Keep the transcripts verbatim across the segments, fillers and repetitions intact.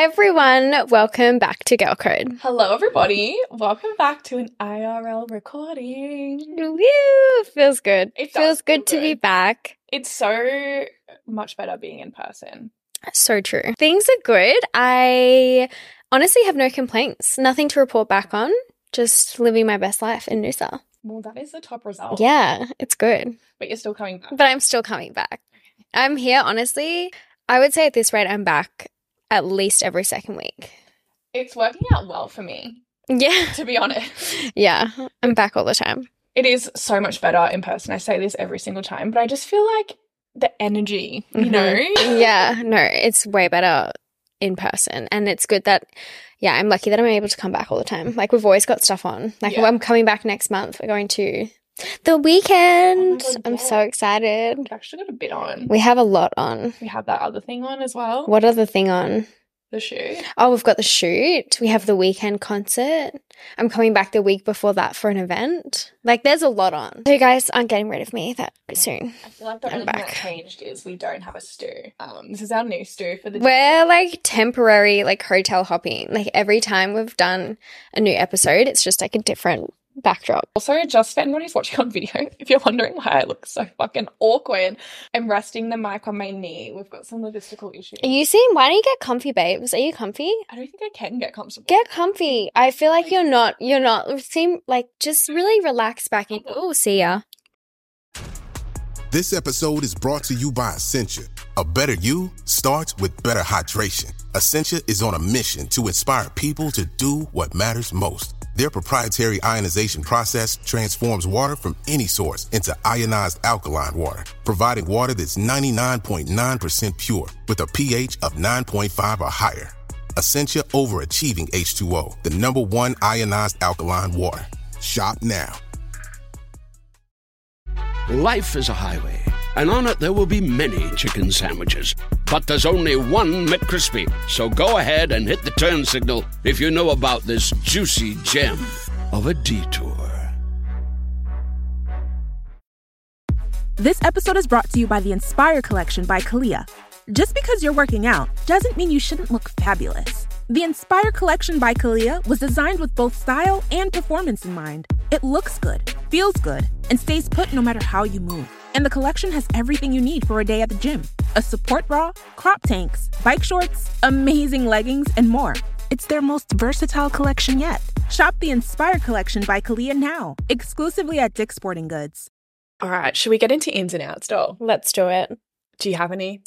everyone, welcome back to Girl Code. Hello everybody, welcome back to an I R L recording. Woo! Feels good. It Feels does good feel to be good. back. It's so much better being in person. So true. Things are good. I honestly have no complaints. Nothing to report back on. Just living my best life in Noosa. Well, that is the top result. Yeah, it's good. But you're still coming back. But I'm still coming back. I'm here, honestly. I would say at this rate, I'm back at least every second week. It's working out well for me, Yeah. to be honest. Yeah, I'm back all the time. It is so much better in person. I say this every single time, but I just feel like the energy, you Mhm. know? Yeah, no, it's way better in person. And it's good that, yeah, I'm lucky that I'm able to come back all the time. Like, we've always got stuff on. Like, Yeah. I'm coming back next month. We're going to the weekend. Oh my God, I'm yeah. so excited. We've actually got a bit on. We have a lot on. We have that other thing on as well. What other thing on? The shoe. Oh, we've got the shoot. We have the weekend concert. I'm coming back the week before that for an event. Like, there's a lot on. So you guys aren't getting rid of me that soon. I feel like the I'm only thing that back. changed is we don't have a stew. Um, this is our new stew for the We're like temporary, like hotel hopping. Like, every time we've done a new episode, it's just like a different backdrop. Also, just for anyone who's watching on video, if you're wondering why I look so fucking awkward, I'm resting the mic on my knee. We've got some logistical issues. Are you seeing? Why don't you get comfy, babes? Are you comfy? I don't think I can get comfortable. Get comfy. I feel like you're not. You're not. Seem like just really relax back in. Oh, see ya. This episode is brought to you by Essentia. A better you starts with better hydration. Essentia is on a mission to inspire people to do what matters most. Their proprietary ionization process transforms water from any source into ionized alkaline water, providing water that's ninety-nine point nine percent pure with a pH of nine point five or higher. Essentia Overachieving H two O, the number one ionized alkaline water. Shop now. Life is a highway, and on it there will be many chicken sandwiches. But there's only one McCrispy. So go ahead and hit the turn signal if you know about this juicy gem of a detour. This episode is brought to you by the Inspire Collection by Kalia. Just because you're working out doesn't mean you shouldn't look fabulous. The Inspire Collection by Kalia was designed with both style and performance in mind. It looks good, feels good, and stays put no matter how you move. And the collection has everything you need for a day at the gym. A support bra, crop tanks, bike shorts, amazing leggings, and more. It's their most versatile collection yet. Shop the Inspire Collection by Kalia now, exclusively at Dick's Sporting Goods. All right, should we get into ins and outs, doll? Let's do it. Do you have any?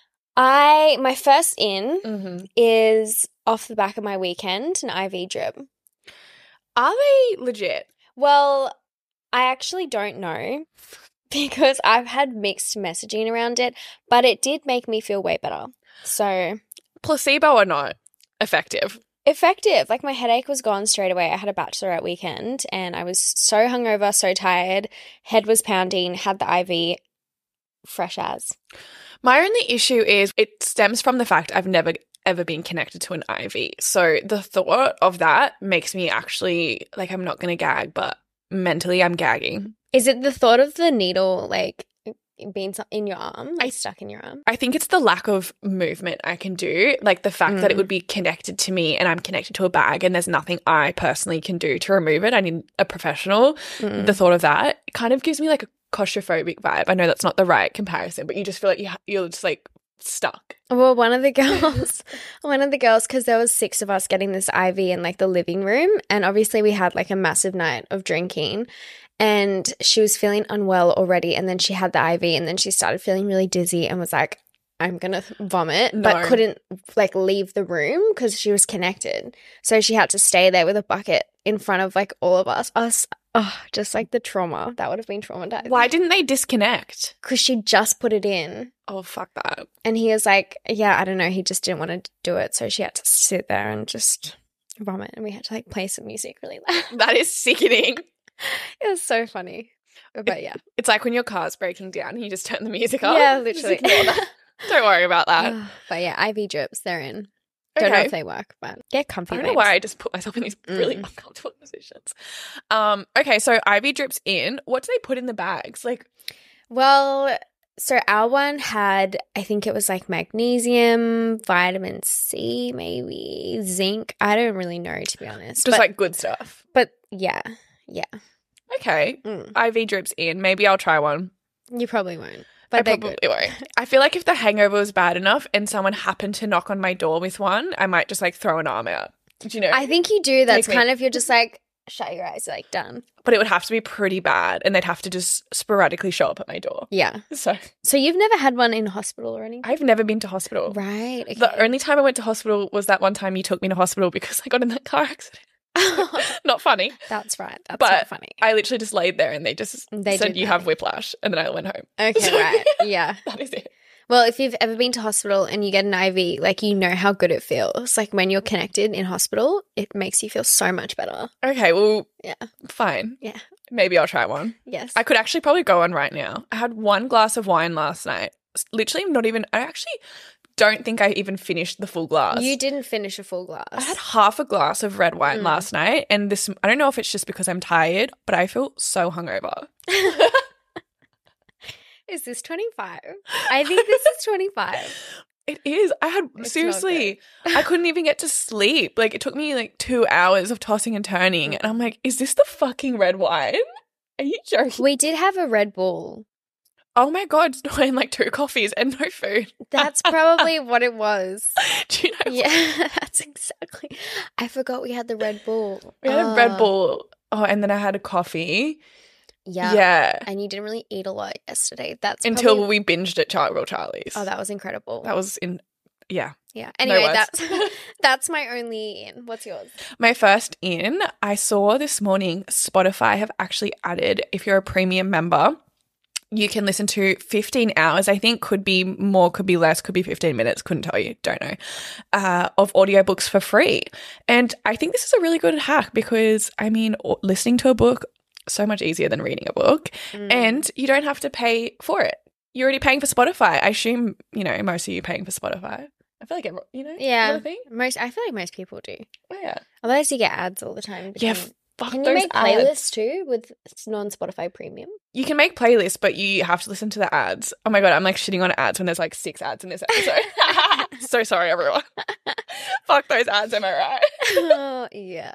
I my first in Mm-hmm. is off the back of my weekend, an I V drip. Are they legit? Well, I actually don't know because I've had mixed messaging around it, but it did make me feel way better. So Placebo or not? Effective. effective. Like, my headache was gone straight away. I had a bachelorette weekend and I was so hungover, so tired. Head was pounding, had the I V fresh as. My only issue is it stems from the fact I've never ever been connected to an I V. So the thought of that makes me actually, like, I'm not going to gag, but mentally I'm gagging. Is it the thought of the needle, like, being so- in your arm, like, stuck in your arm? I think it's the lack of movement I can do, like the fact that it Mm. would be connected to me and I'm connected to a bag and there's nothing I personally can do to remove it. I need a professional. Mm. The thought of that kind of gives me like a claustrophobic vibe. I know that's not the right comparison, but you just feel like you ha- you're just like stuck. Well, one of the girls, one of the girls, because there was six of us getting this I V in like the living room, and obviously we had like a massive night of drinking, and she was feeling unwell already, and then she had the I V, and then she started feeling really dizzy and was like, I'm gonna vomit, but No. couldn't like leave the room because she was connected, so she had to stay there with a bucket in front of like all of us. Us, oh, just like the trauma that would have been traumatizing. Why didn't they disconnect? Because she just put it in. Oh, fuck that. And he was like, yeah, I don't know. He just didn't want to do it. So she had to sit there and just vomit. And we had to like play some music really loud. That is sickening. It was so funny. But yeah. It's like when your car's breaking down and you just turn the music up. Yeah, Just literally. ignore that. Don't worry about that. But yeah, I V drips, they're in. Don't know Okay. if they work, but get comfy. I don't know babes. why I just put myself in these really Mm. uncomfortable positions. Um, okay, so I V drips in. What do they put in the bags? Like, Well, So our one had, I think it was like magnesium, vitamin C, maybe zinc. I don't really know, to be honest. Just but, like good stuff. But yeah, yeah. Okay. Mm. I V drips in. Maybe I'll try one. You probably won't. I But they're probably good. won't. I feel like if the hangover was bad enough and someone happened to knock on my door with one, I might just like throw an arm out. Do you know? I think you do. That's Take me. kind of, you're just like, shut your eyes, like done. But it would have to be pretty bad and they'd have to just sporadically show up at my door. Yeah. So So you've never had one in hospital or anything? I've never been to hospital. Right. Okay. The only time I went to hospital was that one time you took me to hospital because I got in that car accident. Not funny. That's right. That's But not funny. I literally just laid there and they just They said did you that. have whiplash and then I went home. Okay, So- right. Yeah. That is it. Well, if you've ever been to hospital and you get an I V, like, you know how good it feels. Like, when you're connected in hospital, it makes you feel so much better. Okay, well, Yeah. fine. Yeah. Maybe I'll try one. Yes. I could actually probably go on right now. I had one glass of wine last night. S- Literally not even, I actually don't think I even finished the full glass. You didn't finish a full glass. I had half a glass of red wine Mm. last night and this, I don't know if it's just because I'm tired, but I feel so hungover. Is this twenty-five? I think this is twenty-five. It is. I had, It's seriously, I couldn't even get to sleep. Like, it took me like two hours of tossing and turning. Mm. And I'm like, is this the fucking red wine? Are you joking? We did have a Red Bull. Oh my God, and like two coffees and no food. That's probably what it was. Do you know? Yeah, that's exactly. I forgot we had the Red Bull. We had a Red Oh, Bull. Oh, and then I had a coffee. Yeah. Yeah. And you didn't really eat a lot yesterday. That's Until probably- we binged at Char- Real Charlie's. Oh, that was incredible. That was in, yeah. Yeah. No Anyway, words. that's that's my only in. What's yours? My first in, I saw this morning Spotify have actually added, if you're a premium member, you can listen to fifteen hours, I think, could be more, could be less, could be fifteen minutes, couldn't tell you, don't know, uh, of audiobooks for free. And I think this is a really good hack because, I mean, au- listening to a book, so much easier than reading a book, Mm. and you don't have to pay for it. You're already paying for Spotify. I assume, you know, most of you paying for Spotify. I feel like, everyone, you know, is that Yeah. a thing? Most I feel like most people do. Oh, yeah. Otherwise you get ads all the time. Yeah, Can, fuck can you those make ads. playlists too with non Spotify premium? You can make playlists, but you have to listen to the ads. Oh my God, I'm like shitting on ads when there's like six ads in this episode. So sorry, everyone. Fuck those ads, am I right? Oh, yeah.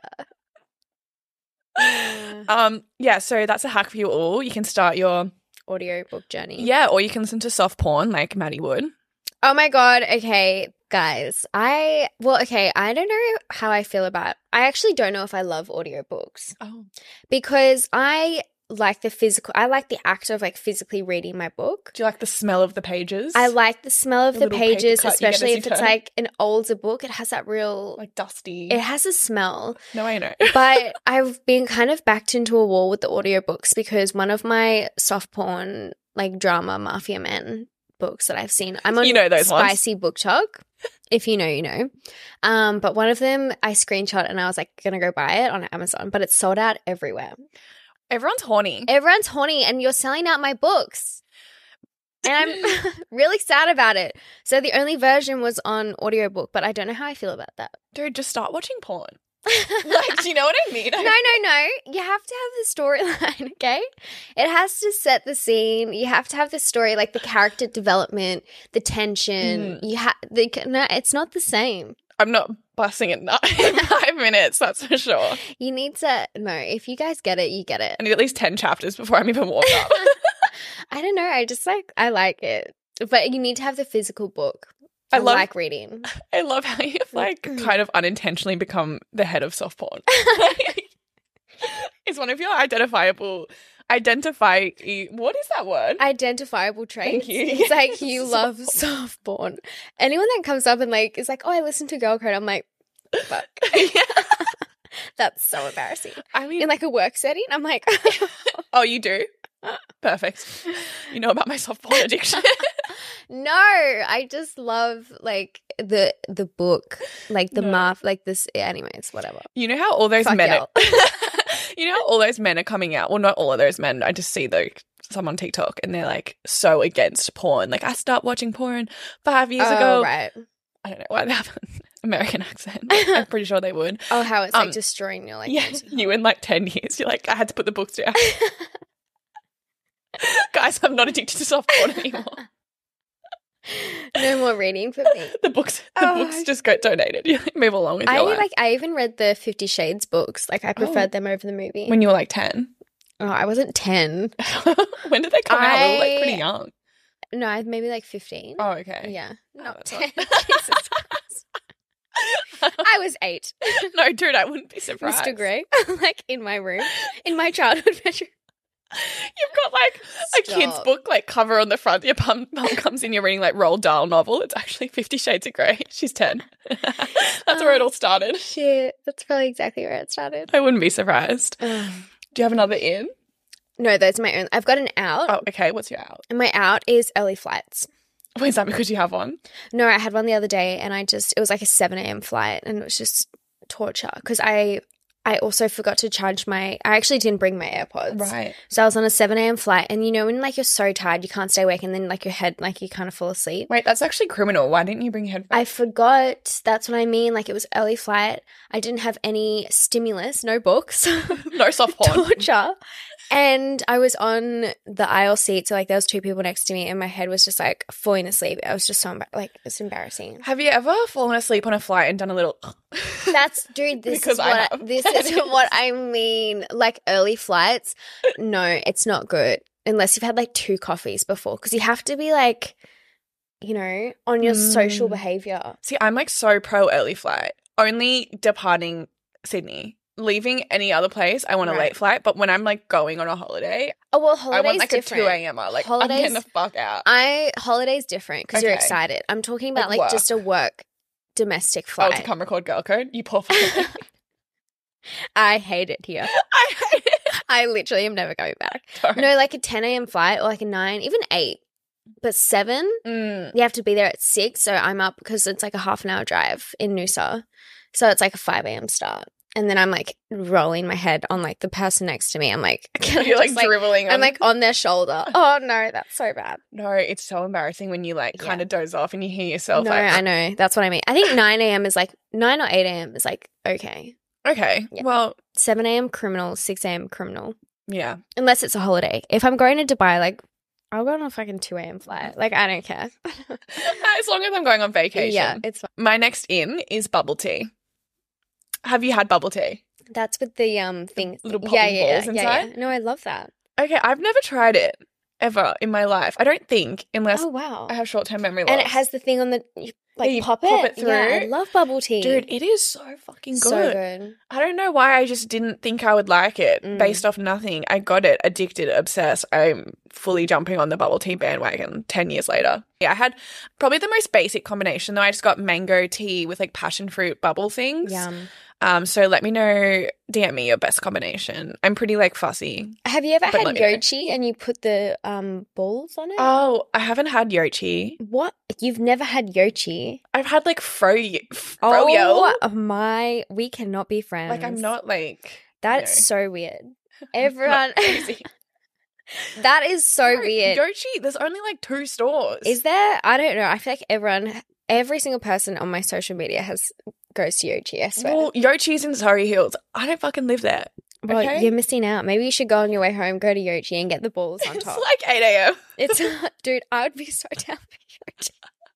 Uh, Um, yeah, so that's a hack for you all. You can start your, audiobook journey. yeah, or you can listen to soft porn like Maddie would. Oh my God. Okay, guys. I, well, okay, I don't know how I feel about, I actually don't know if I love audiobooks Oh. because I like the physical, I like the act of like physically reading my book. Do you like the smell of the pages? I like the smell of The the little paper pages, cut you get as especially you if it's turn. like an older book. It has that real, like dusty. it has a smell. No, I know. But I've been kind of backed into a wall with the audiobooks because one of my soft porn, like drama Mafia Men books that I've seen, I'm on You know those ones. Spicy Book Talk. If you know, you know. Um, but one of them I screenshot and I was like gonna go buy it on Amazon, but it's sold out everywhere. Everyone's horny. Everyone's horny and you're selling out my books. And I'm really sad about it. So the only version was on audiobook, but I don't know how I feel about that. Dude, just start watching porn. Like, do you know what I mean? No, no, no. You have to have the storyline, okay? It has to set the scene. You have to have the story, like the character development, the tension. You have the no, it's not the same. I'm not busting it in five minutes, that's for sure. You need to no. If you guys get it, you get it. I need at least ten chapters before I'm even warmed up. I don't know. I just like I like it, but you need to have the physical book. I I, love- like reading. I love how you've like kind of unintentionally become the head of soft porn. It's one of your identifiable identify what is that word? Identifiable traits. you. It's like you Soft love porn. soft porn. Anyone that comes up and like is like, oh, I listen to Girl Code. I'm like, fuck. That's so embarrassing. I mean In like a work setting, I'm like, oh, you do? Perfect. You know about my soft porn addiction. no, I just love like the the book, like the No. math, like this. Anyways, whatever. You know how all those Fuck men y'all. are You know how all those men are coming out. Well, not all of those men. I just see like some on TikTok and they're like so against porn. Like I stopped watching porn five years oh, ago. right. I don't know why they have an American accent. I'm pretty sure they would. Oh, how it's Um, like destroying your like. Yeah, you in like ten years. You're like, I had to put the books down. Guys, I'm not addicted to soft porn anymore. No more reading for me. The books, the Oh. books just got donated. You move along with your I life. like. I even read the Fifty Shades books. Like I preferred Oh. them over the movie. when you were like ten. oh, I wasn't ten. When did they come out? They were like I- pretty young. No, I maybe like fifteen. Oh, okay. Yeah, Oh, not that's ten. not- Jesus Christ. I was eight. No, dude, I wouldn't be surprised. Mister Grey, like in my room, in my childhood bedroom. You've got like a kid's Stop. book like cover on the front. Your mum mum comes in, you're reading like Roald Dahl novel. It's actually Fifty Shades of Grey. She's ten. That's where it all started. Shit, that's probably exactly where it started. I wouldn't be surprised. Do you have another in? No, those are my own. I've got an out, Oh, okay. What's your out? and my out is early flights. Wait, is that because you have one? No, I had one the other day, and I just it was like a seven a.m. flight, and it was just torture because I I also forgot to charge my. I actually didn't bring my AirPods, Right. So I was on a seven a.m. flight, and you know when like you're so tired you can't stay awake, and then like your head like you kind of fall asleep. Wait, that's actually criminal. Why didn't you bring your headphones? I forgot. That's what I mean. Like it was early flight. I didn't have any stimulus, no books, No soft porn. torture. And I was on the aisle seat, so like there was two people next to me, and my head was just like falling asleep. I was just so embar- like it's embarrassing. Have you ever fallen asleep on a flight and done a little? That's dude. This Because is I what I have. this is what I mean. Like early flights, no, it's not good unless you've had like two coffees before, because you have to be like, you know, on your social Mm. behavior. See, I'm like so pro early flight. Only departing Sydney. Leaving any other place, I want a Right. late flight. But when I'm like going on a holiday, Oh well, I holidays want like different. a two a.m. Like I'm Holidays- getting the fuck out. I holidays different because you're Okay. excited. I'm talking about Like like, just a work domestic Oh, flight. to come record Girl Code? You poor fucking I hate it here. I hate it. I literally am never going back. Don't. No, like a ten a.m. flight or like a nine, even eight, but seven. Mm. You have to be there at six, so I'm up because it's like a half an hour drive in Noosa, so it's like a five a.m. start, and then I'm like rolling my head on like the person next to me. I'm like, can I You're like just, dribbling. I'm on- like on their shoulder. Oh no, that's so bad. no, it's so embarrassing when you like Yeah. kind of doze off and you hear yourself No, like, I know. That's what I mean. I think nine a.m. is like nine or eight a.m. is like okay. okay, Yeah. well, seven a.m. criminal, six a.m. criminal. yeah. Unless it's a holiday. If I'm going to Dubai, like I'll go on a fucking two a.m. flight. Like I don't care. As long as I'm going on vacation. Yeah, it's fine. My next in is bubble tea. Have you had bubble tea? That's with the um thing. little yeah, popping yeah, balls yeah, yeah, inside? yeah. No, I love that. Okay, I've never tried it ever in my life. I don't think, unless Oh wow. I have short-term memory loss. And it has the thing on the you, like you pop, pop it. it Yeah, I through. love bubble tea. Dude, it is so fucking good. so good. I don't know why I just didn't think I would like it Mm. based off nothing. I got it, addicted, obsessed. I'm fully jumping on the bubble tea bandwagon ten years later. Yeah, I had probably the most basic combination though. I just got mango tea with like passion fruit bubble things. Yum. Um, so let me know, D M me your best combination. I'm pretty like fussy. Have you ever But had let me know. yochi and you put the um balls on it? Oh, I haven't had yochi. What? You've never had yochi? I've had like fro froyo. Oh my! We cannot be friends. Like I'm not like That's you know, so weird. not Everyone. crazy. That is so No, weird. Yochi, there's only like two stores. Is there? I don't know. I feel like everyone, every single person on my social media has goes to Yochi. I swear. Well, Yochi's in Surrey Hills. I don't fucking live there. Well, okay. you're missing out. Maybe you should go on your way home, go to Yochi, and get the balls on It's top. like eight a.m. It's dude. I would be so down for Yochi.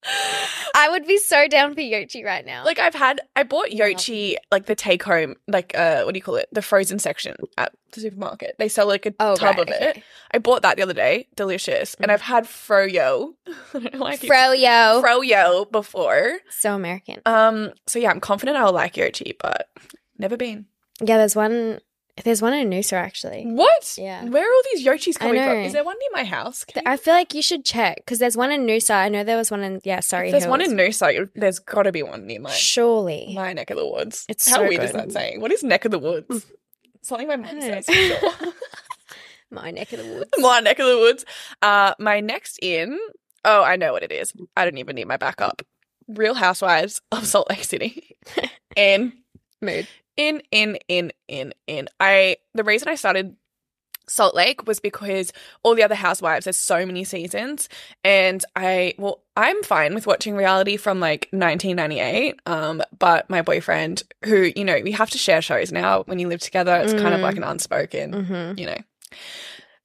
I would be so down for Yochi right now. Like I've had, I bought Yochi, like the take home, like uh, what do you call it? The frozen section at the supermarket. They sell like a oh, tub right, of okay. it. I bought that the other day. Delicious. And I've had froyo. I don't know why I keep- Froyo. Froyo before. So American. Um. So yeah, I'm confident I'll like Yochi, but never been. Yeah, there's one. There's one in Noosa actually. What? Yeah. Where are all these Yochis coming from? know. Is there one near my house? Can you- I feel like you should check because there's one in Noosa. I know there was one in yeah. Sorry, If there's one in Noosa, there's got to be one near my Surely. my neck of the woods. It's How so weird is good. that saying? What is neck of the woods? Something my mum don't know. says. For sure. My neck of the woods. My neck of the woods. Uh, my next in. Oh, I know what it is. I don't even need my backup. Real Housewives of Salt Lake City. in, Mood. in, in, in, in, in. I the reason I started Salt Lake was because all the other housewives, there's so many seasons, and I well, I'm fine with watching reality from like nineteen ninety-eight. Um, but my boyfriend, who you know, we have to share shows now when you live together. It's kind of Mm. like an unspoken, Mm-hmm. you know.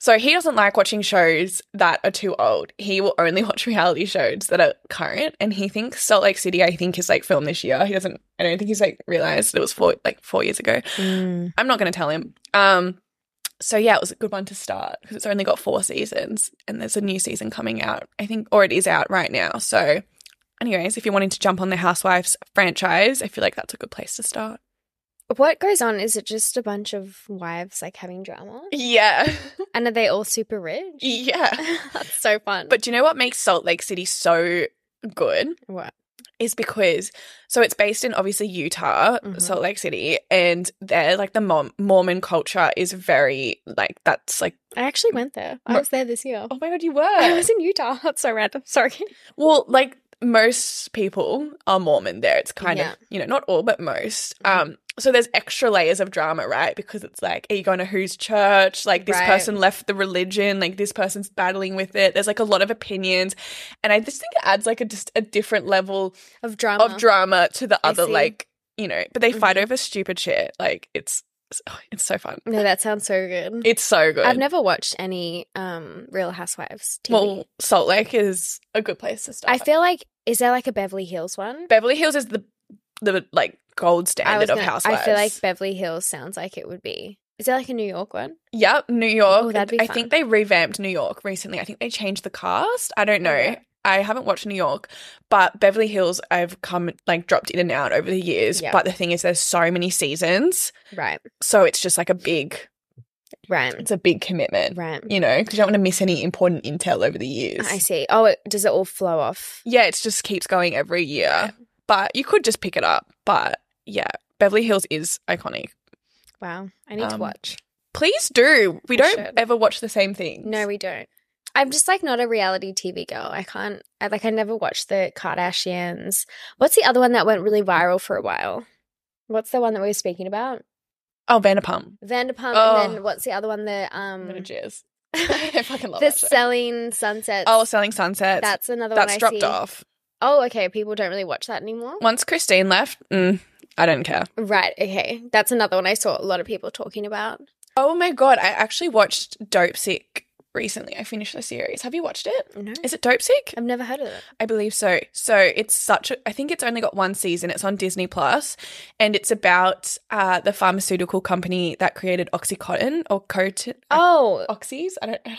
So he doesn't like watching shows that are too old. He will only watch reality shows that are current. And he thinks Salt Lake City, I think, is like filmed this year. He doesn't, I don't think he's like realized it was four, like four years ago. Mm. I'm not going to tell him. Um, so yeah, it was a good one to start because it's only got four seasons and there's a new season coming out, I think, or it is out right now. So anyways, if you're wanting to jump on the Housewives franchise, I feel like that's a good place to start. What goes on? Is it just a bunch of wives like having drama? Yeah. And are they all super rich? Yeah. That's so fun. But do you know what makes Salt Lake City so good? What? Is because, so it's based in obviously Utah, Mhm. Salt Lake City, and they're like the Mor- Mormon culture is very like, that's like, I actually went there. I Mer- was there this year. oh my God, you were. I was in Utah. That's so random. Sorry. Well, like most people are Mormon there. It's kind Yeah. of, you know, not all, but most. Um, so there's extra layers of drama, right? Because it's like, are you going to whose church? Like this Right. person left the religion, like this person's battling with it. There's like a lot of opinions. And I just think it adds like a just a different level Of drama. of drama to the I other, see. like, you know, but they fight Mhm. over stupid shit. Like it's, it's so fun. No, that sounds so good. It's so good. I've never watched any um Real Housewives T V. Well, Salt Lake is a good place to start. I feel like, is there like a Beverly Hills one? Beverly Hills is the the like gold I standard was of gonna- housewives. I feel like Beverly Hills sounds like it would be. Is there like a New York one? Yep, New York. Oh, that'd be I fun. think they revamped New York recently. I think they changed the cast. I don't know. Okay. I haven't watched New York, but Beverly Hills I've come like dropped in and out over the years. Yeah. But the thing is there's so many seasons. Right. So it's just like a big Right. it's a big commitment. Right. You know, because you don't want to miss any important intel over the years. I see. Oh, it, does it all flow off? Yeah, it just keeps going every year. But you could just pick it up. But yeah, Beverly Hills is iconic. Wow. I need to Um, watch. Please do. We I don't should. ever watch the same things. No, we don't. I'm just like not a reality T V girl. I can't, I like, I never watched the Kardashians. What's the other one that went really viral for a while? What's the one that we were speaking about? Oh, Vanderpump. Vanderpump. Oh. And then what's the other one? The, I'm um, gonna jizz. I fucking love the that show. Selling Sunsets. Oh, Selling Sunsets. That's another That's one I dropped see. off. Oh, okay. People don't really watch that anymore. Once Christine left, mm, I don't care. Right. Okay. That's another one I saw a lot of people talking about. Oh my God, I actually watched Dope Sick recently. I finished the series. Have you watched it? No. Is it Dope Sick? I've never heard of it. I believe so. So it's such a, I think it's only got one season. It's on Disney Plus, and it's about uh, the pharmaceutical company that created OxyContin or Cotin. Oh, Oxys? I don't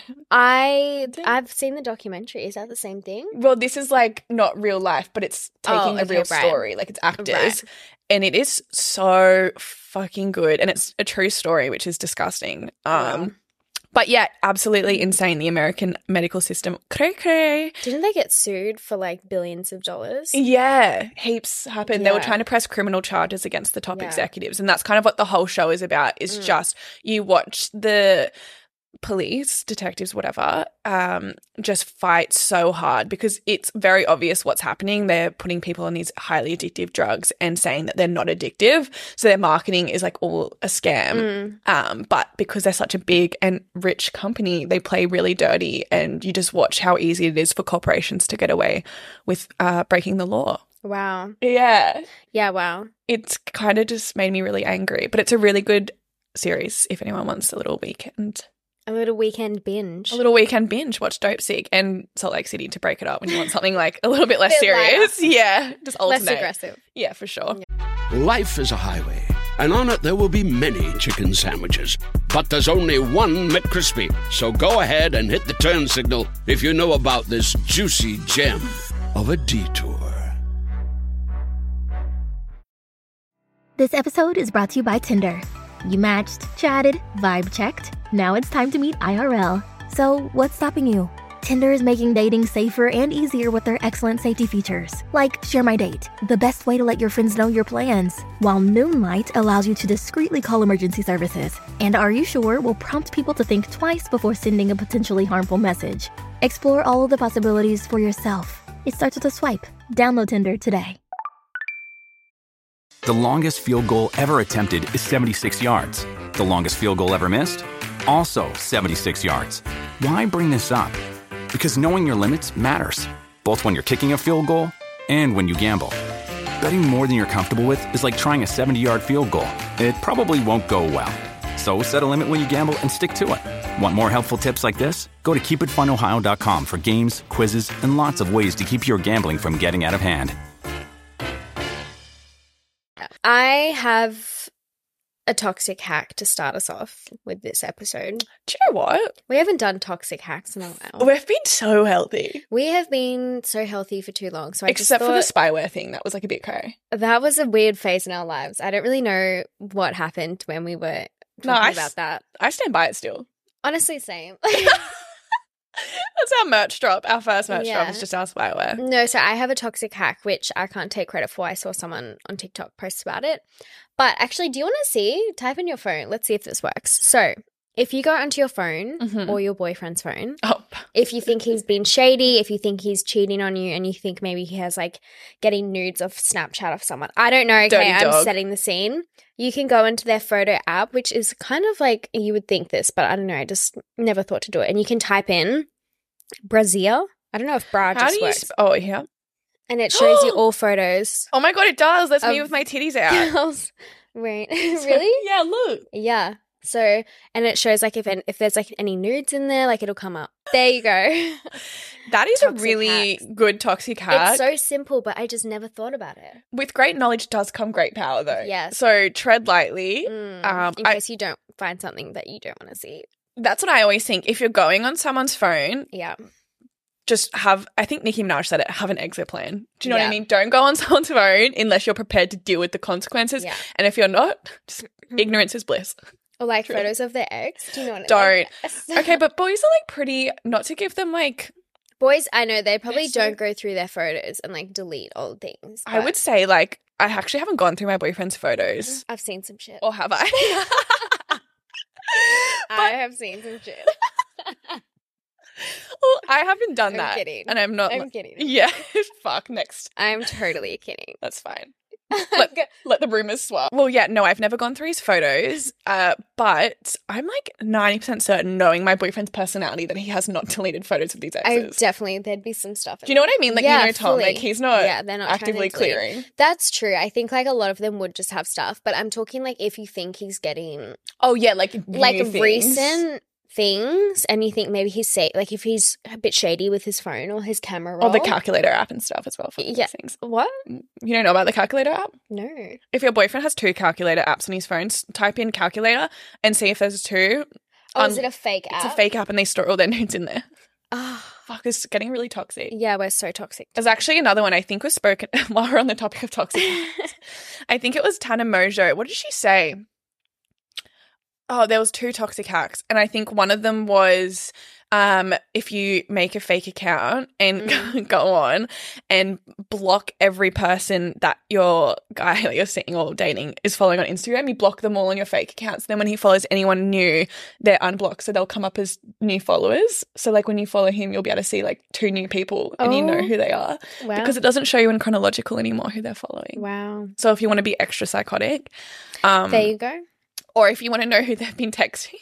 I Thing? I've seen the documentary. Is that the same thing? Well, this is like not real life, but it's taking Oh, a okay, real right. story. Like it's actors. Right. And it is so fucking good. And it's a true story, which is disgusting. Um, Wow. But yeah, absolutely insane. The American medical system. Cray cray. Didn't they get sued for like billions of dollars? Yeah, heaps happened. They were Yeah. trying to press criminal charges against the top Yeah. executives. And that's kind of what the whole show is about, is Mm. just you watch the police, detectives, whatever, um, just fight so hard because it's very obvious what's happening. They're putting people on these highly addictive drugs and saying that they're not addictive. So their marketing is like all a scam. Mm. Um, but because they're such a big and rich company, they play really dirty, and you just watch how easy it is for corporations to get away with uh, breaking the law. Wow. Yeah. Yeah. Wow. It's kind of just made me really angry, but it's a really good series if anyone wants a little weekend. A little weekend binge. A little weekend binge, watch Dope Sick and Salt Lake City to break it up when you want something like a little bit less Bit lighter. serious. Yeah, just alternate. less aggressive. Yeah, for sure. Life is a highway, and on it there will be many chicken sandwiches. But there's only one McCrispy. So go ahead and hit the turn signal if you know about this juicy gem of a detour. This episode is brought to you by Tinder. You matched, chatted, vibe checked. Now it's time to meet I R L. So what's stopping you? Tinder is making dating safer and easier with their excellent safety features, like Share My Date, the best way to let your friends know your plans, while Moonlight allows you to discreetly call emergency services, and Are You Sure will prompt people to think twice before sending a potentially harmful message. Explore all of the possibilities for yourself. It starts with a swipe. Download Tinder today. The longest field goal ever attempted is seventy-six yards. The longest field goal ever missed? Also seventy-six yards. Why bring this up? Because knowing your limits matters, both when you're kicking a field goal and when you gamble. Betting more than you're comfortable with is like trying a seventy-yard field goal. It probably won't go well. So set a limit when you gamble and stick to it. Want more helpful tips like this? Go to keep it fun ohio dot com for games, quizzes, and lots of ways to keep your gambling from getting out of hand. I have a toxic hack to start us off with this episode. Do you know what? We haven't done toxic hacks in a while. We've been so healthy. We have been so healthy for too long. So I Except just for the thought spyware thing. That was like a bit cray. that was a weird phase in our lives. I don't really know what happened when we were talking No, I about s- that. I stand by it still. Honestly, same. That's our merch drop. Our first merch Yeah. drop is just our spyware. No, so I have a toxic hack, which I can't take credit for. I saw someone on TikTok post about it. But actually, do you want to see? Type in your phone. Let's see if this works. So if you go onto your phone Mhm. or your boyfriend's phone, Oh, if you think he's been shady, if you think he's cheating on you, and you think maybe he has like getting nudes of Snapchat of someone, I don't know. Okay, Dirty I'm dog. setting the scene. You can go into their photo app, which is kind of like, you would think this, but I don't know. I just never thought to do it. And you can type in Brazier. I don't know if bra how just do you? works. Sp- oh, yeah. And it shows you all photos. Oh my god, it does. That's me Of with my titties out. Girls. Right. Really? Yeah, look. Yeah. So, and it shows like if if there's like any nudes in there, like it'll come up. There you go. That is Toxic a really hacks. good toxic hack. It's so simple, but I just never thought about it. With great knowledge does come great power, though. Yes. So tread lightly. Mm, Um, in I- case you don't find something that you don't want to see. That's what I always think. If you're going on someone's phone, Yeah. just have, I think Nicki Minaj said it, have an exit plan. Do you know what Yeah. I mean? Don't go on someone's phone unless you're prepared to deal with the consequences. Yeah. And if you're not, just ignorance is bliss. Or like True. photos of their ex. Do you know what I Don't. mean? Yes. Okay, but boys are like pretty, not to give them like, Boys, I know they probably so- don't go through their photos and like delete old things. I but would say like, I actually haven't gone through my boyfriend's photos. I've seen some shit. Or have I? I have seen some shit. Well, I haven't done I'm that. kidding. And I'm not. I'm kidding. Yeah. Fuck. Next. I'm totally kidding. That's fine. Let, let the rumors swap. Well, yeah, no, I've never gone through his photos, uh, but I'm like ninety percent certain, knowing my boyfriend's personality, that he has not deleted photos of these I exes. definitely, there'd be some stuff. in Do you know it. what I mean? Like, Yeah, you know, Tom, fully. like, he's not, Yeah, they're not trying to actively delete. clearing. That's true. I think like a lot of them would just have stuff, but I'm talking like if you think he's getting Oh, yeah, like, like new things. recent things and you think maybe he's say like if he's a bit shady with his phone or his camera roll. Or the calculator app and stuff as well for these Yeah. things. What? You don't know about the calculator app? No. If your boyfriend has two calculator apps on his phone, s- type in calculator and see if there's two. Oh, Um, is it a fake app? It's a fake app and they store all their nudes in there. Oh, Fuck, it's getting really toxic. yeah, we're so toxic. There's actually another one I think was spoken while we're on the topic of toxic. I think it was Tana Mojo. What did she say? Oh, there was two toxic hacks, and I think one of them was um, if you make a fake account and Mm. go on and block every person that your guy that you're seeing or dating is following on Instagram, you block them all on your fake accounts. Then when he follows anyone new, they're unblocked, so they'll come up as new followers. So like when you follow him, you'll be able to see like two new people, and you know Oh. who they are Wow. because it doesn't show you in chronological anymore who they're following. Wow. So if you want to be extra psychotic, um, There you go. or if you want to know who they've been texting,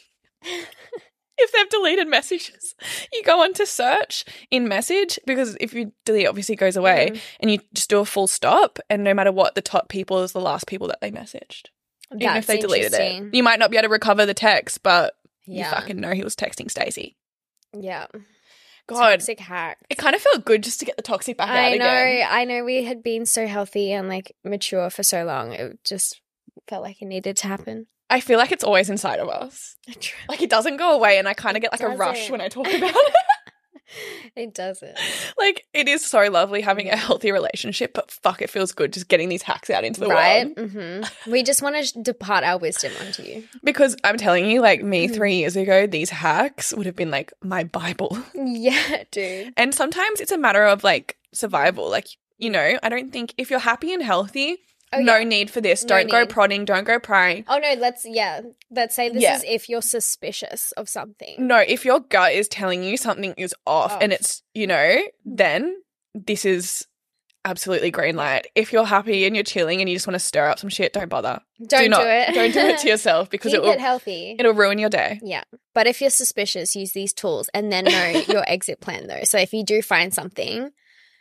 if they've deleted messages, you go on to search in message, because if you delete, it obviously goes away, Mhm. and you just do a full stop, and no matter what, the top people is the last people that they messaged. Even if That's they deleted interesting. it. You might not be able to recover the text, but Yeah. you fucking know he was texting Stacey. Yeah. God, Toxic hack. it kind of felt good just to get the toxic back out I know. again. I know we had been so healthy and like mature for so long. It just felt like it needed to happen. I feel like it's always inside of us. Like it doesn't go away, and I kind of get like a rush doesn't. when I talk about it. It doesn't. Like, it is so lovely having a healthy relationship, but fuck, it feels good just getting these hacks out into the Right? world. Mm-hmm. We just want to sh- depart our wisdom onto you. Because I'm telling you, like, me Mm-hmm. three years ago, these hacks would have been like my Bible. Yeah, dude. And sometimes it's a matter of like survival. Like, you know, I don't think if you're happy and healthy, Oh, no yeah. need for this. No Don't go need. prodding. Don't go prying. Oh, no, let's, yeah. Let's say this Yeah. is if you're suspicious of something. No, if your gut is telling you something is off, and Off. it's, you know, then this is absolutely green light. If you're happy and you're chilling and you just want to stir up some shit, don't bother. Don't do, not, it. Don't do it to yourself, because Keep it will it healthy. it'll ruin your day. Yeah. But if you're suspicious, use these tools and then know your exit plan though. So if you do find something,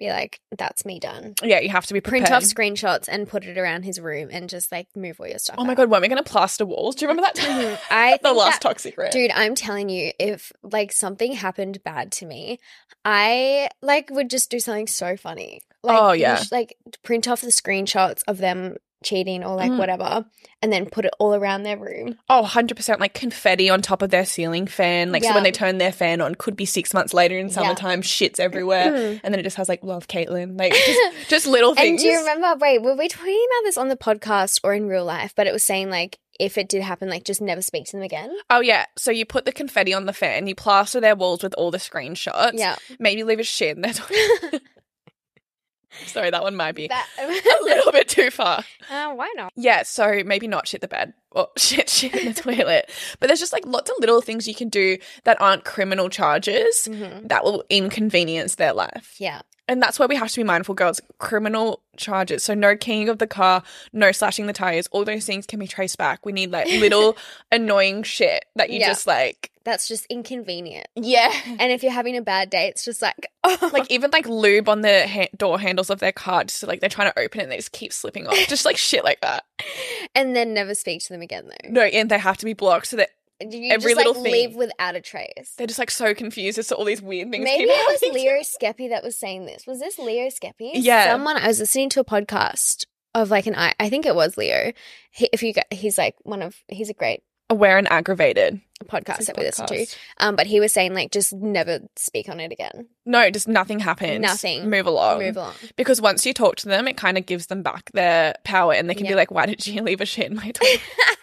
be like, that's me done. Yeah, you have to be prepared. Print off screenshots and put it around his room and just like move all your stuff Oh my out. God, weren't we going to plaster walls? Do you remember that time? I The think last that- toxic rant. Dude, I'm telling you, if like something happened bad to me, I like would just do something so funny. Like, Oh, you yeah. sh- like print off the screenshots of them cheating or Mm. like whatever, and then put it all around their room. Oh, one hundred percent like confetti on top of their ceiling fan. Like, so Yeah. when they turn their fan on, could be six months later in summertime, shit's everywhere. And then it just has like, love Caitlin. Like, just, just little And things. do you remember? Wait, were we talking about this on the podcast or in real life? But it was saying like, if it did happen, like just never speak to them again. Oh, yeah. So you put the confetti on the fan, you plaster their walls with all the screenshots. Yeah. Maybe leave a shit in their toilet. Sorry, that one might be That a little bit too far. uh, why not? Yeah, so maybe not shit the bed or shit shit in the toilet. But there's just like lots of little things you can do that aren't criminal charges Mhm. that will inconvenience their life. Yeah. And that's why we have to be mindful, girls. Criminal charges. So no keying of the car, no slashing the tires. All those things can be traced back. We need like little annoying shit that you Yeah. just like, That's just inconvenient. yeah. And if you're having a bad day, it's just like, oh. Like even like lube on the ha- door handles of their car, just so, like they're trying to open it and they just keep slipping off. Just like shit like that. and then never speak to them again though. No, and they have to be blocked so that You every just little like thing. leave without a trace. they're just like so confused as to all these weird things. Maybe keep it was happening. Leo Skeppy that was saying this. Was this Leo Skeppy? Yeah. Someone, I was listening to a podcast of like an, I, I think it was Leo. He, if you, got- he's like one of, he's a great Aware and aggravated. podcast It's a that we listen to. podcast. Um, but he was saying like, just never speak on it again. No, just nothing happens. Nothing. Move along. Move along. Because once you talk to them, it kind of gives them back their power and they can Yeah. be like, why did you leave a shit in my toilet?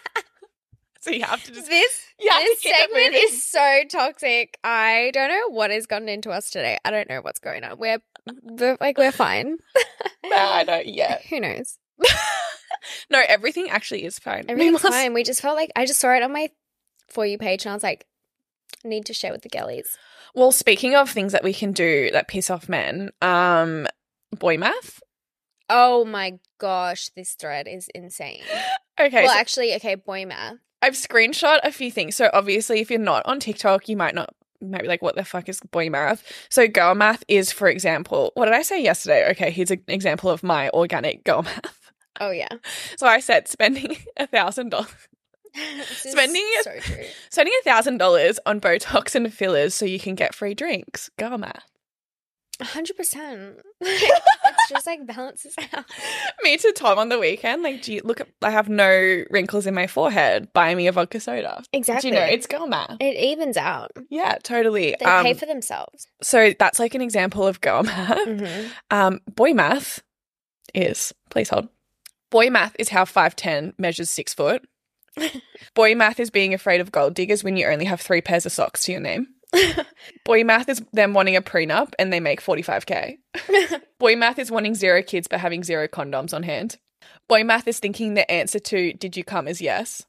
So you have to just This, You have to this keep it segment moving. is so toxic. I don't know what has gotten into us today. I don't know what's going on. We're, we're like, we're fine. No, I don't yet. Who knows? No, everything actually is fine. We Everything's must- fine. We just felt like I just saw it on my For You page and I was like, need to share with the girlies. Well, speaking of things that we can do that piss off men, um, boy math. Oh my gosh, this thread is insane. Okay, well, so actually, okay, boy math. I've screenshot a few things. So obviously, if you're not on TikTok, you might not. Maybe like, what the fuck is boy math? So girl math is, for example, what did I say yesterday? Okay, here's an example of my organic girl math. Oh yeah. So I said spending a thousand dollars, This is Spending it- so true. spending a thousand dollars on Botox and fillers so you can get free drinks. Girl math. A hundred percent. It's just like balances out. Me to Tom on the weekend. Like, gee, look, at, I have no wrinkles in my forehead. Buy me a vodka soda. Exactly. Do you know, it's girl math. It evens out. Yeah, totally. They Um, pay for themselves. so that's like an example of girl math. Mhm. Um, boy math is, please hold. Boy math is how five ten measures six foot. Boy math is being afraid of gold diggers when you only have three pairs of socks to your name. Boy math is them wanting a prenup and they make forty-five K. Boy math is wanting zero kids but having zero condoms on hand. Boy math is thinking the answer to did you come is yes.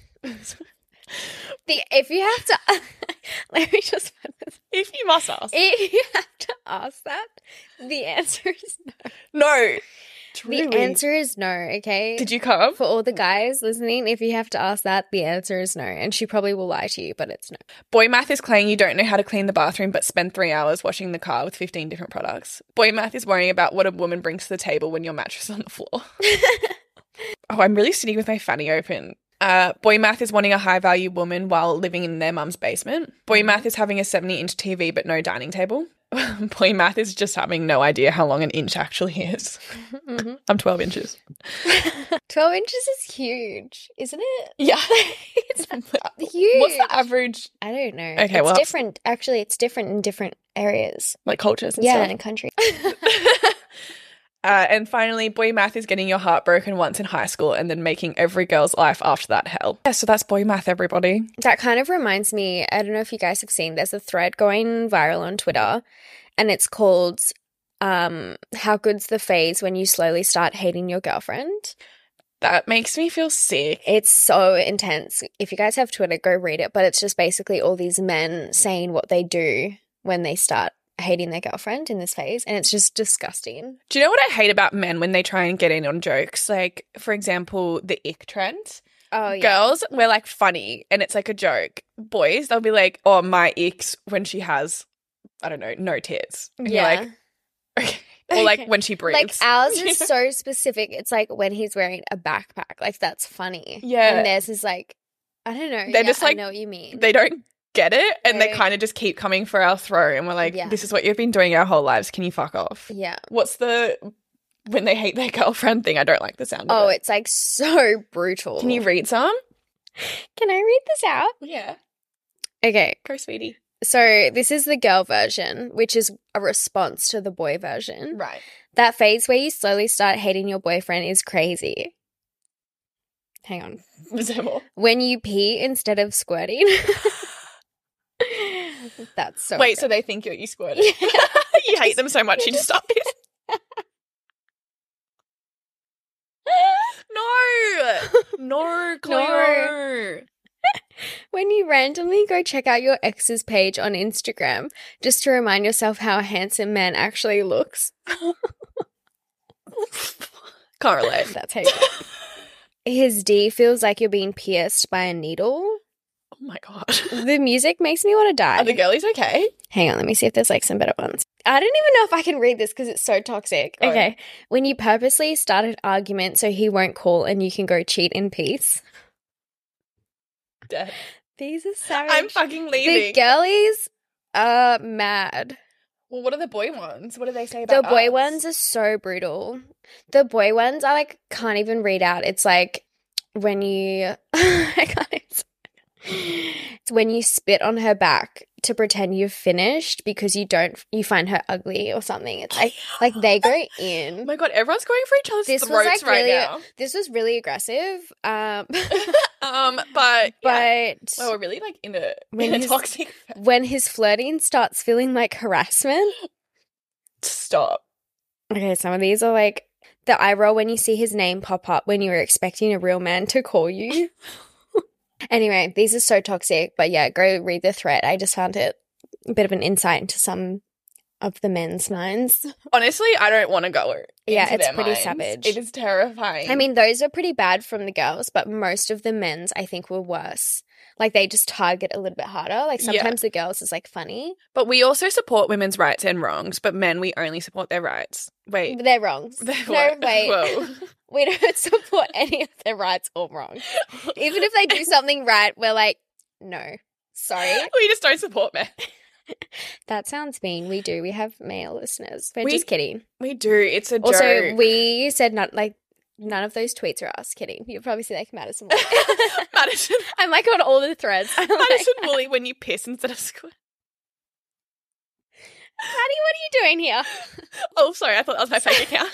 The if you have to, let me just put this. If you must ask. If you have to ask that, the answer is no. No. The Truly. answer is no. Okay. Did you come? For all the guys listening, if you have to ask that, the answer is no. And she probably will lie to you, but it's no. Boy math is claiming you don't know how to clean the bathroom but spend three hours washing the car with fifteen different products. Boy math is worrying about what a woman brings to the table when your mattress is on the floor. Oh, I'm really sitting with my fanny open. Uh, boy math is wanting a high-value woman while living in their mum's basement. Boy math is having a seventy-inch T V but no dining table. Boy math is just having no idea how long an inch actually is. Mm-hmm. I'm twelve inches. twelve inches is huge, isn't it? Yeah. It's huge. What's the average, I don't know. Okay, it's well- different. Actually, it's different in different areas. like, cultures and Yeah, stuff? in a country. Uh, and finally, boy math is getting your heart broken once in high school and then making every girl's life after that hell. Yeah, so that's boy math, everybody. That kind of reminds me, I don't know if you guys have seen, there's a thread going viral on Twitter and it's called um, How Good's the Phase When You Slowly Start Hating Your Girlfriend. That makes me feel sick. It's so intense. If you guys have Twitter, go read it. But it's just basically all these men saying what they do when they start hating their girlfriend in this phase. And it's just disgusting. Do you know what I hate about men when they try and get in on jokes? Like, for example, the ick trend. Oh, yeah. Girls, we're like funny and it's like a joke. Boys, they'll be like, oh, my ick's when she has, I don't know, no tits. And you're Yeah. like, okay, Or like Okay. when she breathes. Like ours is so specific. It's like when he's wearing a backpack. Like that's funny. Yeah. And theirs is like, I don't know. They're Yeah, just, like, I know what you mean. They don't get it and they They- kind of just keep coming for our throat and we're like, Yeah. this is what you've been doing our whole lives. Can you fuck off? Yeah. What's the when they hate their girlfriend thing? I don't like the sound Oh, of it. it's like so brutal. Can you read some? Can I read this out? Yeah. Okay. Go, sweetie. So this is the girl version, which is a response to the boy version. Right. That phase where you slowly start hating your boyfriend is crazy. Hang on. Is there more? When you pee instead of squirting. That's so Wait, good. so they think you're you squirted. You hate them so much you just stop it. No. No, Cleo. When you randomly go check out your ex's page on Instagram just to remind yourself how a handsome man actually looks. Can't relate. That's how you go. His D feels like you're being pierced by a needle. Oh my god. The music makes me want to die. Are the girlies okay? Hang on, let me see if there's like some better ones. I don't even know if I can read this because it's so toxic. Go. Okay. When you purposely start an argument so he won't call and you can go cheat in peace. Dead. These are savage. I'm fucking The leaving. girlies are mad. Well, what are the boy ones? What do they say about The boy us? ones are so brutal. The boy ones I like can't even read out. It's like when you I can't even it's when you spit on her back to pretend you've finished because you don't you find her ugly or something. It's like like they go Oh in. my god, everyone's going for each other's This was throats like right really now. this was really aggressive. Um Um, but yeah. but Well, we're really like in a, When in a his- toxic. when his flirting starts feeling like harassment. Stop. Okay, some of these are like the eye roll when you see his name pop up when you were expecting a real man to call you. Anyway, these are so toxic, but yeah, go read the thread. I just found it a bit of an insight into some of the men's minds. Honestly, I don't want to go. Yeah, into it's their pretty minds. savage. It is terrifying. I mean, those are pretty bad from the girls, but most of the men's I think were worse. Like they just target a little bit harder. Like Yeah. sometimes the girls is like funny. but we also support women's rights and wrongs, but men, we only support their rights. Wait. They're wrong. They're No, what? wait. Whoa. We don't support any of their rights or wrongs. Even if they do something right, we're like, no, sorry. We just don't support men. That sounds mean. We do. We have male listeners. We're We- just kidding. We do. It's a Also, joke. we said not like none of those tweets are us. Kidding. You'll probably see like Madison. Woolley. Madison, I'm like on all the threads. I'm like, Madison Woolley when you piss instead of squirt. Maddie, what are you doing here? Oh, sorry. I thought that was my fake account.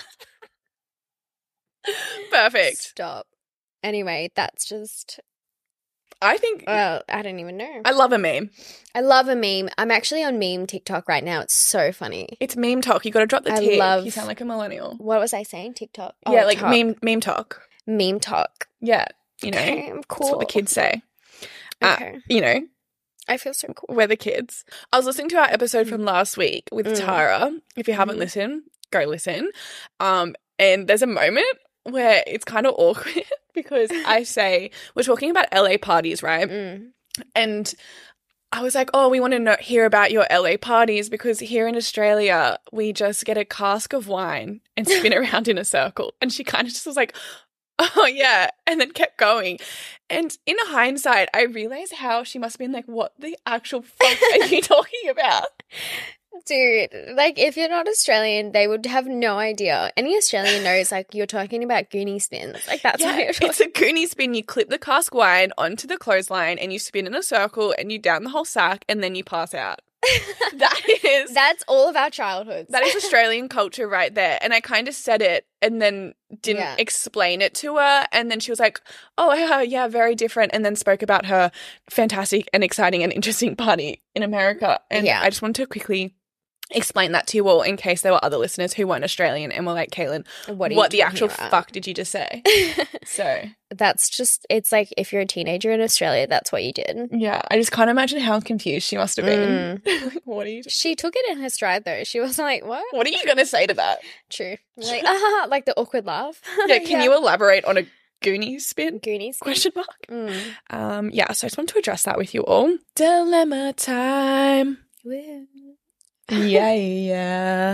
Perfect. Stop. Anyway, that's just. I think Well, I don't even know. I love a meme. I love a meme. I'm actually on meme TikTok right now. It's so funny. It's meme talk. You got to drop the I T. love- You sound like a millennial. What was I saying? TikTok. yeah, Oh, like talk. meme meme talk. Meme talk. Yeah, you know, Okay, I'm cool. that's what the kids say. Uh, Okay. you know, I feel so cool. we're the kids. I was listening to our episode from last week with Mm. Tara. If you haven't Mhm. listened, go listen. Um, and there's a moment where it's kind of awkward because I say we're talking about L A parties, right? Mm. And I was like, oh, we want to know, hear about your L A parties because here in Australia, we just get a cask of wine and spin around in a circle. And she kind of just was like, oh, yeah, and then kept going. And in hindsight, I realized how she must have been like, what the actual fuck are you talking about? Dude, like if you're not Australian, they would have no idea. Any Australian knows like you're talking about goonie spins. Like that's what Yeah, you're talking it's a goonie spin. You clip the cask wine onto the clothesline and you spin in a circle and you down the whole sack and then you pass out. That is That's all of our childhoods. that is Australian culture right there. And I kind of said it and then didn't Yeah. explain it to her. And then she was like, oh, yeah, yeah, very different. And then spoke about her fantastic and exciting and interesting party in America. And Yeah. I just wanted to quickly explain that to you all in case there were other listeners who weren't Australian and were like, Caitlin, What are what, you the talking actual about? fuck did you just say? So, That's just it's like if you're a teenager in Australia, that's what you did. yeah, I just can't imagine how confused she must have been. Mm. Like, what are you She took it in her stride though. She wasn't like, what? What are you going to say to that? True. Like, ah, like the awkward laugh. Yeah, can you elaborate on a Goonies spin? Goonies? Question mark. Mm. Um, yeah, so I just want to address that with you all. Dilemma time. Woo. Yeah, yeah.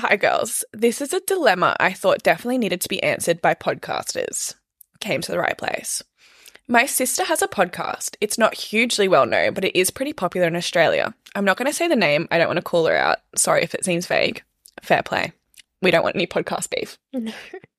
Hi, girls. This is a dilemma I thought definitely needed to be answered by podcasters. Came to the right place. My sister has a podcast. It's not hugely well known, but it is pretty popular in Australia. I'm not going to say the name. I don't want to call her out. Sorry if it seems vague. Fair play. We don't want any podcast beef. No.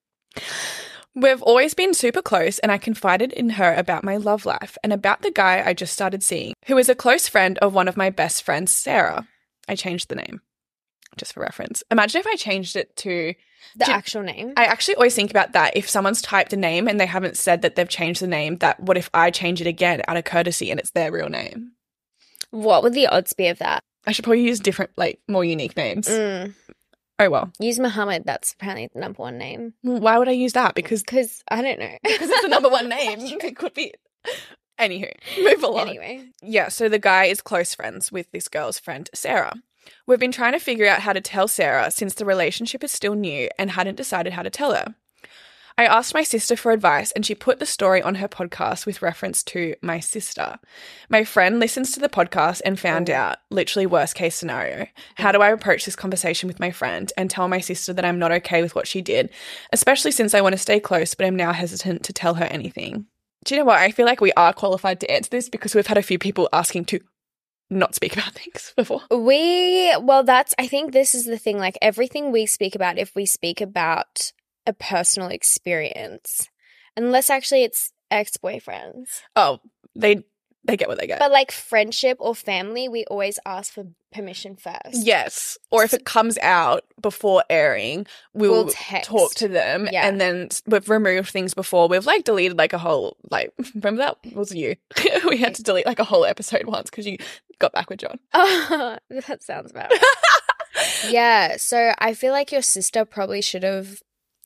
We've always been super close, and I confided in her about my love life and about the guy I just started seeing, who is a close friend of one of my best friends, Sarah. I changed the name, just for reference. Imagine if I changed it to... The do, actual name. I actually always think about that. If someone's typed a name and they haven't said that they've changed the name, that what if I change it again out of courtesy and it's their real name? What would the odds be of that? I should probably use different, like, more unique names. Mm. Oh, well. Use Muhammad. That's apparently the number one name. Why would I use that? Because Because, I don't know. because it's the number one name. It could be. Anywho, move along. Anyway. Yeah, so the guy is close friends with this girl's friend, Sarah. We've been trying to figure out how to tell Sarah since the relationship is still new and hadn't decided how to tell her. I asked my sister for advice and she put the story on her podcast with reference to my sister. My friend listens to the podcast and found Oh. out, literally worst case scenario, how do I approach this conversation with my friend and tell my sister that I'm not okay with what she did, especially since I want to stay close but I'm now hesitant to tell her anything. Do you know what? I feel like we are qualified to answer this because we've had a few people asking to not speak about things before. We, well, that's, I think this is the thing, like everything we speak about, if we speak about a personal experience, unless actually it's ex-boyfriends. Oh, they they get what they get. But like friendship or family, we always ask for permission first. Yes. Or if it comes out before airing, we'll, We'll text. talk to them. Yeah. And then we've removed things before. We've like deleted like a whole, like, remember that was you? We had to delete like a whole episode once because you got back with John. Oh, that sounds about right. Yeah, so I feel like your sister probably should have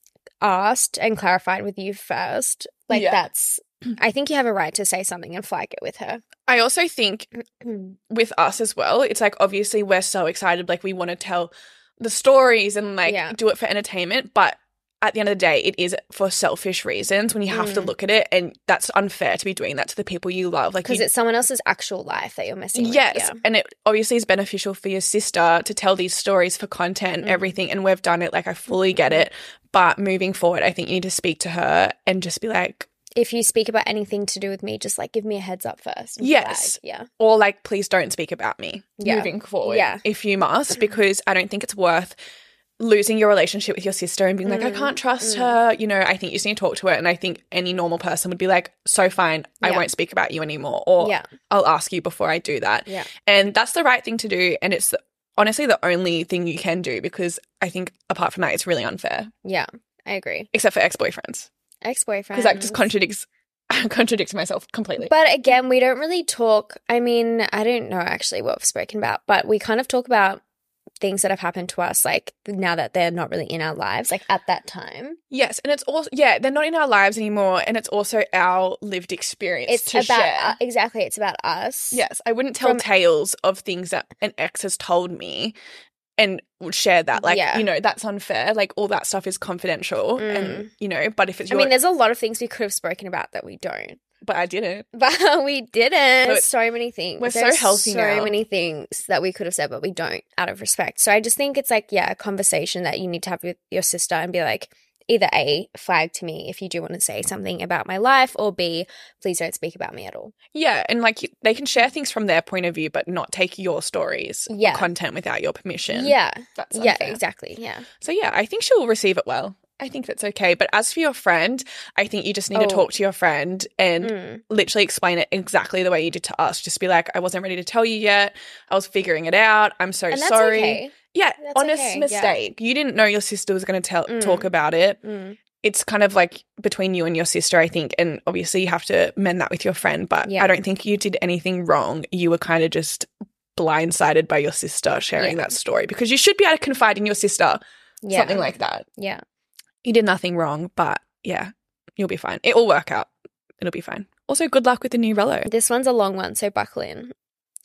asked and clarified with you first. Like Yeah. that's, I think you have a right to say something and flag it with her. I also think with us as well, it's like obviously we're so excited, like we want to tell the stories and like Yeah. do it for entertainment, but at the end of the day, it is for selfish reasons when you have to Mm. look at it, and that's unfair to be doing that to the people you love. Like Because you, it's someone else's actual life that you're messing with. yes, Yeah. and it obviously is beneficial for your sister to tell these stories for content and Mm. everything, and we've done it. Like I fully get it, but moving forward, I think you need to speak to her and just be like, If you speak about anything to do with me, just like give me a heads up first. and Yes. flag. Yeah. or like, please don't speak about me Yeah. moving forward. Yeah. If you must, because I don't think it's worth losing your relationship with your sister and being like, I Mm, can't trust mm. her. You know, I think you just need to talk to her. And I think any normal person would be like, so fine, I Yeah. won't speak about you anymore. Or Yeah. I'll ask you before I do that. Yeah. And that's the right thing to do. And it's the, honestly the only thing you can do, because I think apart from that, it's really unfair, Yeah. I agree. except for ex-boyfriends. Ex-boyfriend. Because that just contradicts contradicts myself completely. But again, we don't really talk. I mean, I don't know actually what we've spoken about, but we kind of talk about things that have happened to us, like now that they're not really in our lives, like at that time. Yes, and it's also, yeah, they're not in our lives anymore, and it's also our lived experience It's to about share. uh, exactly. It's about us. Yes, I wouldn't tell From- tales of things that an ex has told me and would share that. Like, Yeah. you know, that's unfair. Like, all that stuff is confidential. And, you know, but if it's I your... mean, there's a lot of things we could have spoken about that we don't. but I didn't. But we didn't. But so many things. we're so There's healthy so now. many things that we could have said, but we don't out of respect. So I just think it's like, yeah, a conversation that you need to have with your sister and be like, either A, flag to me if you do want to say something about my life, or B, please don't speak about me at all. Yeah, and, like, you- they can share things from their point of view, but not take your stories Yeah. or content without your permission. Yeah. That's Yeah, unfair. exactly. Yeah. So, yeah, I think she'll receive it well. I think that's okay. But as for your friend, I think you just need Oh. to talk to your friend and Mm. literally explain it exactly the way you did to us. Just be like, I wasn't ready to tell you yet. I was figuring it out. I'm so And that's sorry. okay. Yeah, That's honest okay, yeah. mistake. You didn't know your sister was going to tell Mm. talk about it. Mm. It's kind of like between you and your sister, I think. And obviously you have to mend that with your friend. But Yeah. I don't think you did anything wrong. You were kind of just blindsided by your sister sharing Yeah. that story, because you should be able to confide in your sister. Yeah. Something like that. Yeah. You did nothing wrong, but yeah, you'll be fine. It'll work out. It'll be fine. Also, good luck with the new Relo. This one's a long one, so buckle in.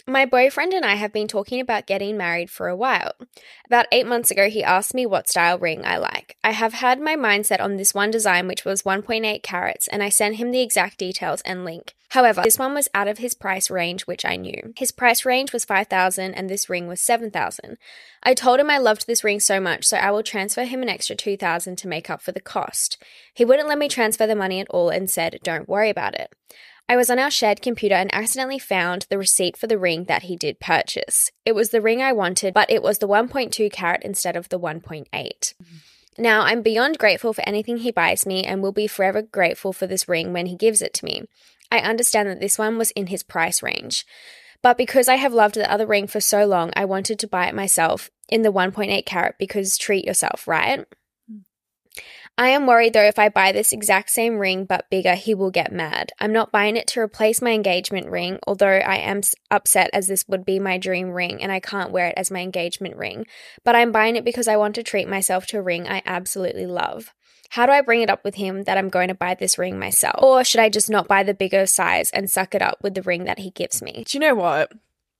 My boyfriend and I have been talking about getting married for a while. About eight months ago, he asked me what style ring I like. I have had my mindset on this one design, which was one point eight carats, and I sent him the exact details and link. However, this one was out of his price range, which I knew. His price range was five thousand dollars and this ring was seven thousand dollars. I told him I loved this ring so much, so I will transfer him an extra two thousand dollars to make up for the cost. He wouldn't let me transfer the money at all and said, don't worry about it. I was on our shared computer and accidentally found the receipt for the ring that he did purchase. It was the ring I wanted, but it was the one point two carat instead of the one point eight. Mm-hmm. Now, I'm beyond grateful for anything he buys me and will be forever grateful for this ring when he gives it to me. I understand that this one was in his price range. But because I have loved the other ring for so long, I wanted to buy it myself in the one point eight carat because treat yourself, right? I am worried though if I buy this exact same ring but bigger, he will get mad. I'm not buying it to replace my engagement ring, although I am upset as this would be my dream ring and I can't wear it as my engagement ring. But I'm buying it because I want to treat myself to a ring I absolutely love. How do I bring it up with him that I'm going to buy this ring myself? Or should I just not buy the bigger size and suck it up with the ring that he gives me? Do you know what?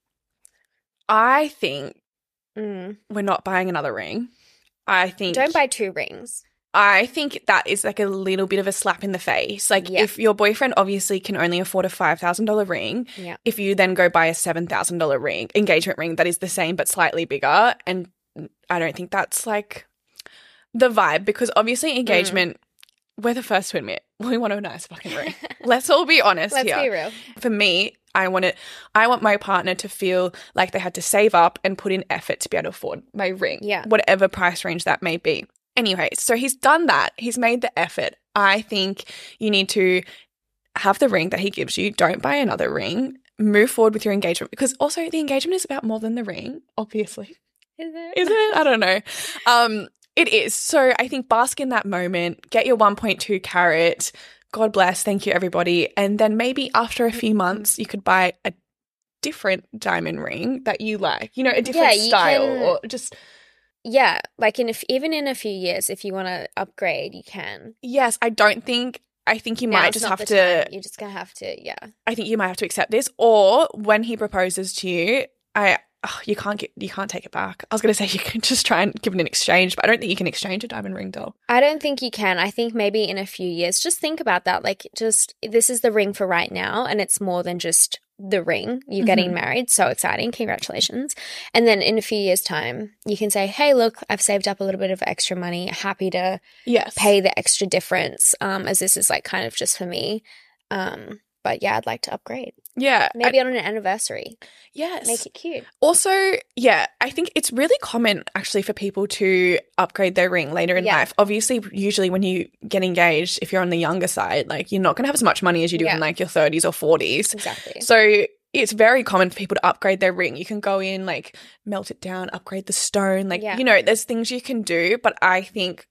I think Mm. we're not buying another ring. I think Don't buy two rings. I think that is like a little bit of a slap in the face. Like Yeah. if your boyfriend obviously can only afford a five thousand dollars ring, Yeah. if you then go buy a seven thousand dollars ring, engagement ring that is the same but slightly bigger, and I don't think that's like the vibe because obviously engagement, mm. we're the first to admit we want a nice fucking ring. Let's all be honest Let's here. be real. For me, I want it. I want my partner to feel like they had to save up and put in effort to be able to afford my ring, Yeah. whatever price range that may be. Anyway, so he's done that. He's made the effort. I think you need to have the ring that he gives you. Don't buy another ring. Move forward with your engagement because also the engagement is about more than the ring, obviously. Is it? Is it? I don't know. Um, it is. So I think bask in that moment. Get your one point two carat. God bless. Thank you, everybody. And then maybe after a few months, you could buy a different diamond ring that you like. You know, a different Yeah, you style can- or just... Yeah, like in a f- even in a few years, if you want to upgrade, you can. Yes, I don't think, I think you Now's might just not have the to, time. You're just gonna have to, yeah. I think you might have to accept this, or when he proposes to you, I, oh, you can't get, you can't take it back. I was going to say you can just try and give it an exchange, but I don't think you can exchange a diamond ring, doll. I don't think you can. I think maybe in a few years, just think about that. Like, just this is the ring for right now, and it's more than just the ring. You're getting Mhm. married. So exciting. Congratulations. And then in a few years' time, you can say, hey, look, I've saved up a little bit of extra money. Happy to Yes. pay the extra difference, um, as this is like kind of just for me. Um, but yeah, I'd like to upgrade. Yeah. Maybe I- on an anniversary. yes. Make it cute. Also, yeah, I think it's really common actually for people to upgrade their ring later in Yeah. life. Obviously, usually when you get engaged, if you're on the younger side, like you're not going to have as much money as you do Yeah. in like your thirties or forties. Exactly. So it's very common for people to upgrade their ring. You can go in, like melt it down, upgrade the stone. Like, Yeah. you know, there's things you can do. But I think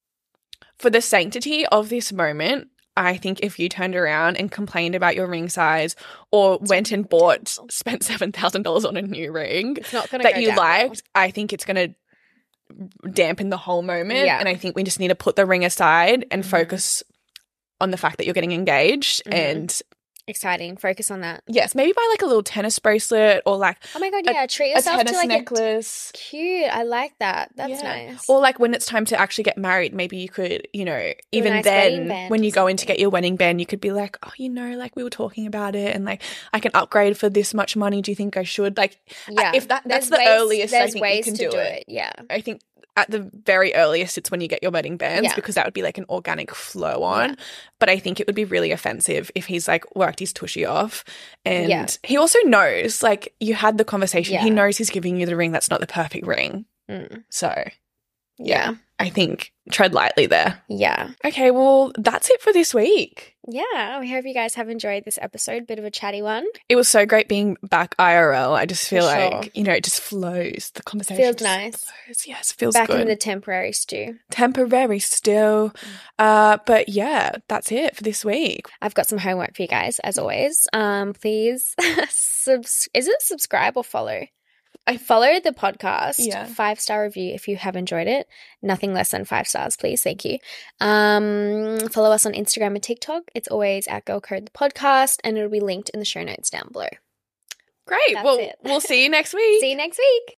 for the sanctity of this moment, I think if you turned around and complained about your ring size or went and bought, spent seven thousand dollars on a new ring It's not going to that go you down well. liked, I think it's going to dampen the whole moment. Yeah. And I think we just need to put the ring aside and Mhm. focus on the fact that you're getting engaged. Mhm. And Exciting. Focus on that. yes, maybe buy like a little tennis bracelet or like Oh my God, A- yeah. Treat a yourself tennis to like necklace. a cute. I like that. That's Yeah. nice. Or like when it's time to actually get married, maybe you could, you know, even nice wedding then band when or you go in to something. get your wedding band, you could be like, oh, you know, like we were talking about it and like I can upgrade for this much money. Do you think I should? Like, yeah. if that that's There's the ways- earliest I there's think ways you can to do, do it. Yeah. I think at the very earliest it's when you get your wedding bands Yeah. because that would be like an organic flow on. Yeah. But I think it would be really offensive if he's like worked his tushy off. And Yeah. he also knows, like you had the conversation, he Yeah. knows he's giving you the ring that's not the perfect ring. Mm. So Yeah. I think tread lightly there. Yeah. Okay, well, that's it for this week. Yeah. We hope you guys have enjoyed this episode. Bit of a chatty one. It was so great being back I R L. I just feel For sure. like, you know, it just flows. The conversation Feels just nice. flows. Yes, feels Back good. in the temporary stew. Temporary still. Uh, but yeah, that's it for this week. I've got some homework for you guys, as always. Um, please, subs- is it subscribe or follow? I follow the podcast. Yeah. Five star review if you have enjoyed it. Nothing less than five stars, please. Thank you. Um, follow us on Instagram and TikTok. It's always at Girl Code the podcast, and it'll be linked in the show notes down below. Great. That's well, it. we'll see you next week. See you next week.